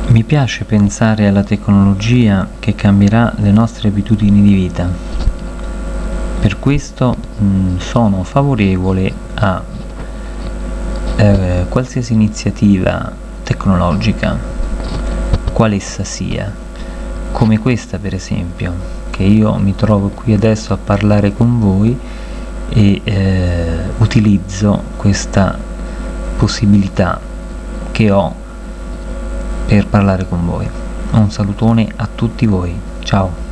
Mi piace pensare alla tecnologia che cambierà le nostre abitudini di vita. Per questo sono favorevole a qualsiasi iniziativa tecnologica, quale essa sia, come questa per esempio, che io mi trovo qui adesso a parlare con voi e utilizzo questa possibilità che ho per parlare con voi. Un salutone a tutti voi, ciao!